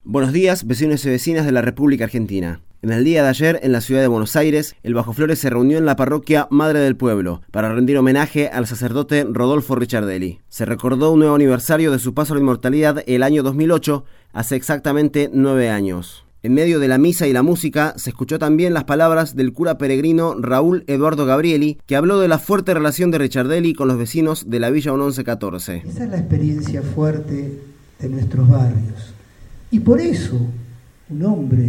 Buenos días, vecinos y vecinas de la República Argentina. En el día de ayer, en la ciudad de Buenos Aires, el Bajo Flores se reunió en la parroquia Madre del Pueblo para rendir homenaje al sacerdote Rodolfo Richardelli. Se recordó un nuevo aniversario de su paso a la inmortalidad el año 2008, hace exactamente 9 años. En medio de la misa y la música, se escuchó también las palabras del cura peregrino Raúl Eduardo Gabrieli, que habló de la fuerte relación de Richardelli con los vecinos de la Villa 1114. Esa es la experiencia fuerte de nuestros barrios. Y por eso un hombre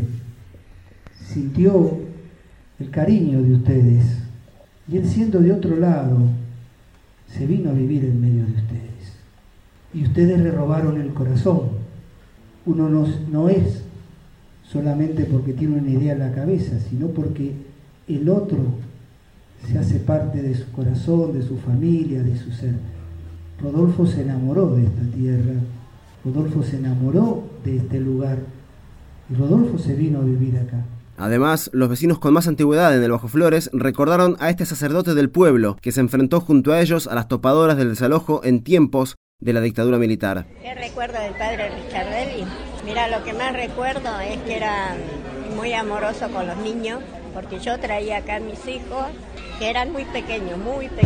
sintió el cariño de ustedes, y él, siendo de otro lado, se vino a vivir en medio de ustedes. Y ustedes le robaron el corazón. Uno no es solamente porque tiene una idea en la cabeza, sino porque el otro se hace parte de su corazón, de su familia, de su ser. Rodolfo se enamoró de esta tierra, Rodolfo se enamoró de este lugar, y Rodolfo se vino a vivir acá. Además, los vecinos con más antigüedad en el Bajo Flores recordaron a este sacerdote del pueblo que se enfrentó junto a ellos a las topadoras del desalojo en tiempos de la dictadura militar. ¿Qué recuerdo del padre Richardelli? Mira, lo que más recuerdo es que era muy amoroso con los niños, porque yo traía acá a mis hijos, que eran muy pequeños,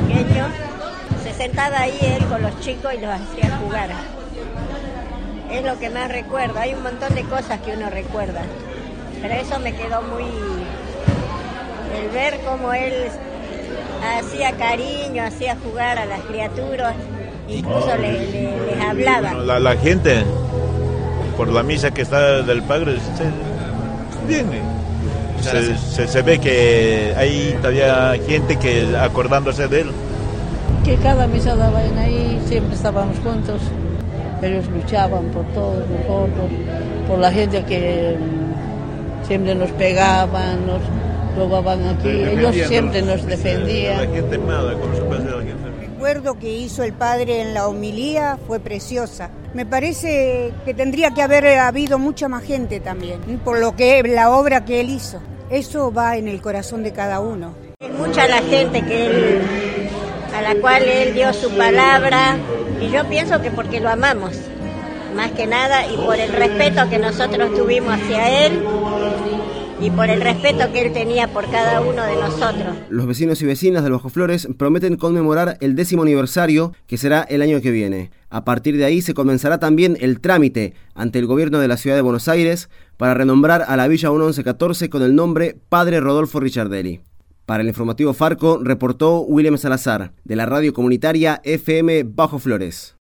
se sentaba ahí él con los chicos y los hacía jugar. Es lo que más recuerdo. Hay un montón de cosas que uno recuerda, pero eso me quedó muy... El ver cómo él hacía cariño, hacía jugar a las criaturas, incluso les hablaba. La gente, por la misa que está del padre, viene. Se ve que hay todavía gente que acordándose de él. Que cada misa daban ahí, siempre estábamos juntos. Ellos luchaban por todos nosotros, por la gente que siempre nos pegaban, nos robaban aquí. Ellos siempre nos defendían. La gente mala, como se puede hacer la gente. El recuerdo que hizo el padre en la homilía fue preciosa. Me parece que tendría que haber habido mucha más gente también, por lo que la obra que él hizo. Eso va en el corazón de cada uno. Es mucha la gente a la cual él dio su palabra, y yo pienso que porque lo amamos, más que nada, y por el respeto que nosotros tuvimos hacia él, y por el respeto que él tenía por cada uno de nosotros. Los vecinos y vecinas del Bajo Flores prometen conmemorar el 10º aniversario, que será el año que viene. A partir de ahí se comenzará también el trámite ante el gobierno de la ciudad de Buenos Aires para renombrar a la Villa 1114 con el nombre Padre Rodolfo Richardelli. Para el informativo Farco reportó William Salazar, de la radio comunitaria FM Bajo Flores.